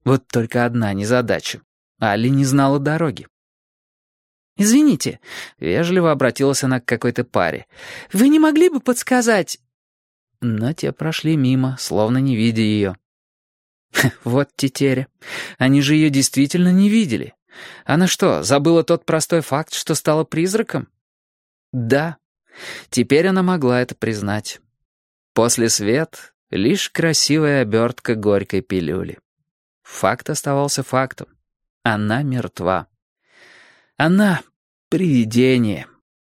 Вот только одна незадача. Алли не знала дороги. «Извините», — вежливо обратилась она к какой-то паре. «вы не могли бы подсказать...» Но те прошли мимо, словно не видя ее. Вот тетеря. Они же ее действительно не видели. Она что, забыла тот простой факт, что стала призраком? Да. Теперь она могла это признать. После свет — лишь красивая обертка горькой пилюли. Факт оставался фактом. Она мертва. Она — привидение.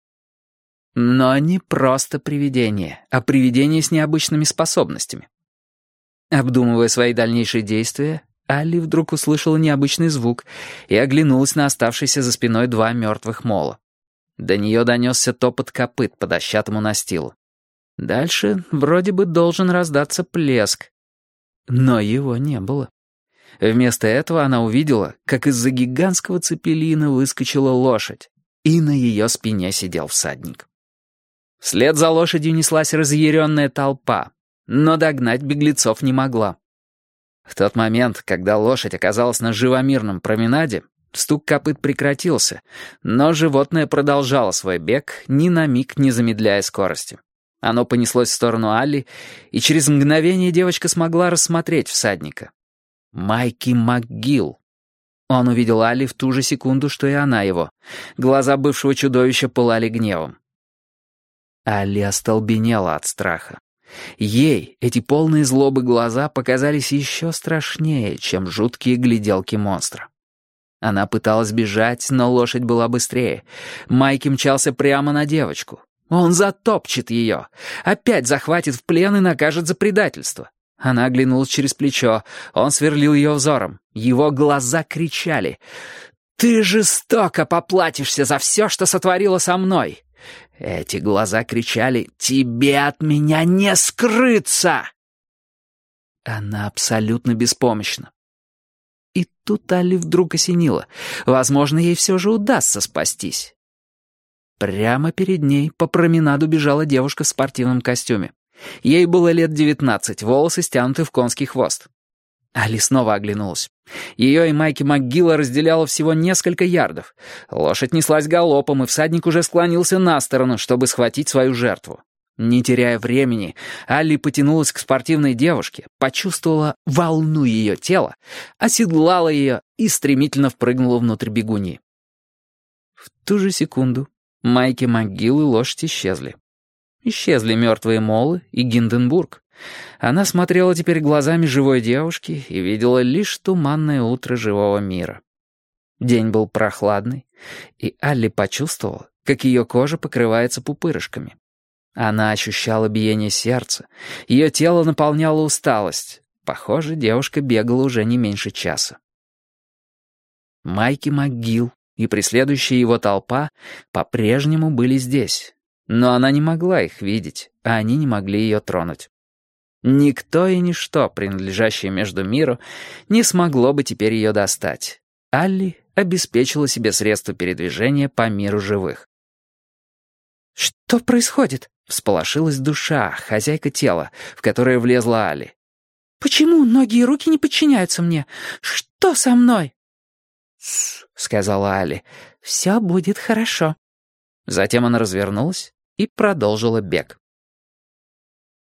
Но не просто привидение, а привидение с необычными способностями. Обдумывая свои дальнейшие действия, Алли вдруг услышала необычный звук и оглянулась на оставшиеся за спиной 2 мертвых мола. До нее донесся топот копыт по дощатому настилу. Дальше вроде бы должен раздаться плеск. Но его не было. Вместо этого она увидела, как из-за гигантского цепелина выскочила лошадь, и на ее спине сидел всадник. Вслед за лошадью неслась разъяренная толпа, но догнать беглецов не могла. В тот момент, когда лошадь оказалась на живомирном променаде, стук копыт прекратился, но животное продолжало свой бег, ни на миг не замедляя скорости. Оно понеслось в сторону Алли, и через мгновение девочка смогла рассмотреть всадника. Майки МакГилл. Он увидел Алли в ту же секунду, что и она его. Глаза бывшего чудовища пылали гневом. Алли остолбенела от страха. Ей эти полные злобы глаза показались еще страшнее, чем жуткие гляделки монстра. Она пыталась бежать, но лошадь была быстрее. Майки мчался прямо на девочку. Он затопчет ее, опять захватит в плен и накажет за предательство. Она оглянулась через плечо. Он сверлил ее взором. Его глаза кричали: «Ты жестоко поплатишься за все, что сотворила со мной!» Эти глаза кричали: «Тебе от меня не скрыться!» Она абсолютно беспомощна. И тут Алли вдруг осенило. Возможно, ей все же удастся спастись. Прямо перед ней по променаду бежала девушка в спортивном костюме. Ей было лет 19, волосы стянуты в конский хвост. Алли снова оглянулась. Ее и Майки МакГилла разделяло всего несколько ярдов. Лошадь неслась галопом, и всадник уже склонился на сторону, чтобы схватить свою жертву. Не теряя времени, Алли потянулась к спортивной девушке, почувствовала волну ее тела, оседлала ее и стремительно впрыгнула внутрь бегуни. В ту же секунду Майки МакГилл и лошадь исчезли. Исчезли мертвые молы и Гинденбург. Она смотрела теперь глазами живой девушки и видела лишь туманное утро живого мира. День был прохладный, и Алли почувствовала, как ее кожа покрывается пупырышками. Она ощущала биение сердца, ее тело наполняла усталость. Похоже, девушка бегала уже не меньше часа. Майки МакГилл и преследующая его толпа по-прежнему были здесь. Но она не могла их видеть, а они не могли ее тронуть. Никто и ничто, принадлежащее между миру, не смогло бы теперь ее достать. Алли обеспечила себе средства передвижения по миру живых. «Что происходит?» — всполошилась душа, хозяйка тела, в которое влезла Алли. «Почему ноги и руки не подчиняются мне? Что со мной?» «Тссс», — сказала Алли. «Все будет хорошо». Затем она развернулась и продолжила бег.